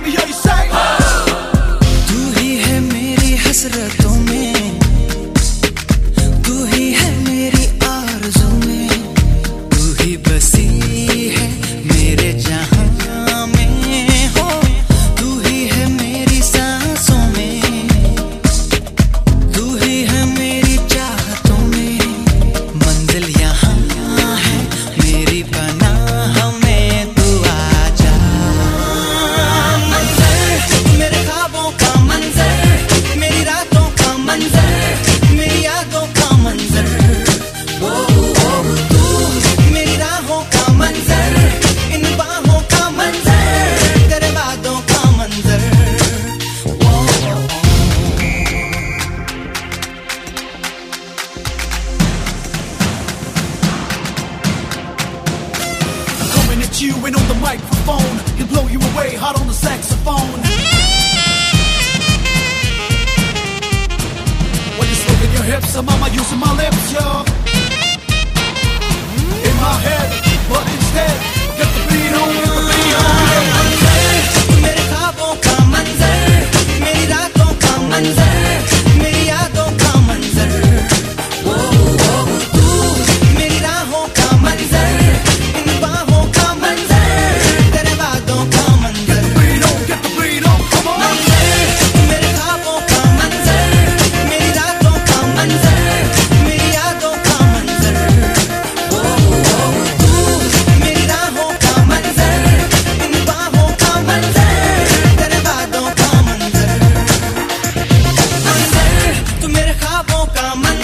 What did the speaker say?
let me hear you say. तू ही है मेरी हसरतों में, तू ही है मेरी आरज़ू में, तू ही बसी है मेरे जहां में हो, तू ही है मेरी सांसों में, तू ही है मेरी चाहतों में, मंजिल यहाँ है मेरी पनाह में, तू आजा। मंज़र मेरे ख्वाबों का मंज़र, मेरी रातों का मंज़र, मेरी यादों का मंज़र, तू मेरी राहों का मंज़र, इन बाहों का मंज़र, तेरे वादों का मंज़र। Coming at you and on the microphone, he'll blow you away hot on the saxophone. When you're swinging your hips, I'm mama using my lips, yo. In my head, but instead, get the beat on, get the beat on. मंज़र मेरे ख्वाबों का मंज़र, मेरी रातों का मंज़र, मेरी यादों का मंज़र, तू मेरी राहों का मंज़र, इन बाहों का मंज़र, तेरे वादों का मंज़र। Get the beat on, come on. मंज़र मेरे ख्वाबों का मंज़र, मेरी रातों का मंज़र, मेरी यादों का मंज़र, तू मेरी राहों का मंज़र, इन बाहों का मंज़र, तेरे वादों का मंज़र। मंज़र तू मेरे ख्वाबों का मंज़र।